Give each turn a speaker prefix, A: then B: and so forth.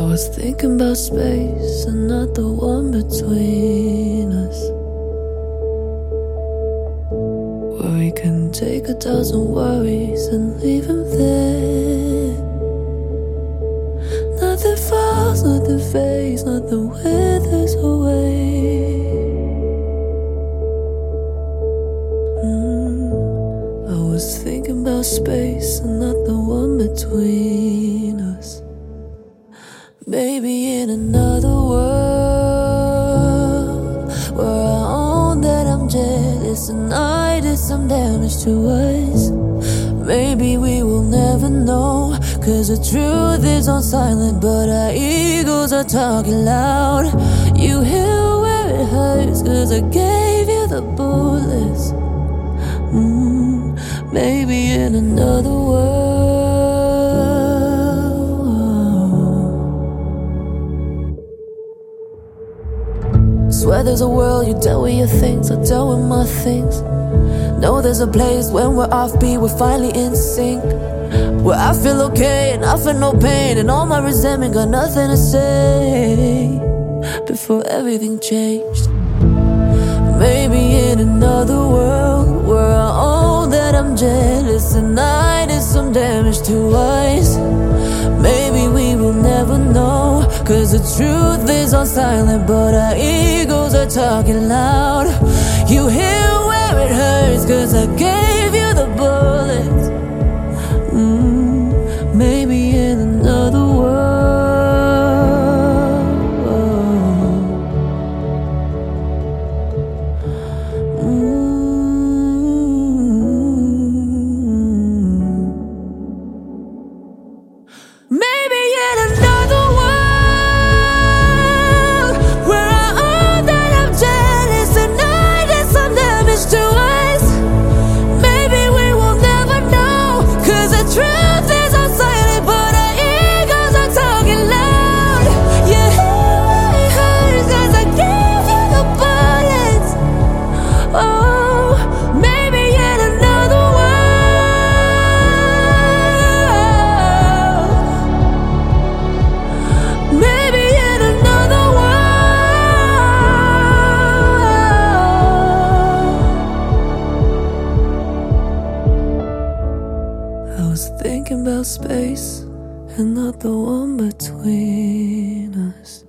A: was thinking about space and not the one between us, where we can take 1,000 worries and leave them there. Nothing falls, nothing fades, nothing withers away. I was thinking about space and not the one between us. Maybe in another world, where I own that I'm jealous and I did some damage to us. Maybe we will never know, 'cause the truth is on silent, but our egos are talking loud. You hear where it hurts, 'cause I gave you the bullets. Maybe in another world. Swear there's a world you dealt with your things, I dealt with my things. Know there's a place when we're offbeat, we're finally in sync, where I feel okay and I feel no pain, and all my resentment got nothing to say before everything changed. Maybe in another world, where I own that I'm jealous and I did some damage to us. Maybe we will never know, 'cause the truth is on silent, but our egos are talking loud. You hear where it hurts, 'cause I gave you the bullets. Maybe in another world. Maybe in another world, where I own that I'm jealous and I did some damage to us. Maybe we will never know, 'cause the truth is on silent, but our egos are talking loud. Yeah, it hurts 'cause I gave you the bullets. Oh, maybe in another world. Maybe in another world. I was thinking about space and not the one between us.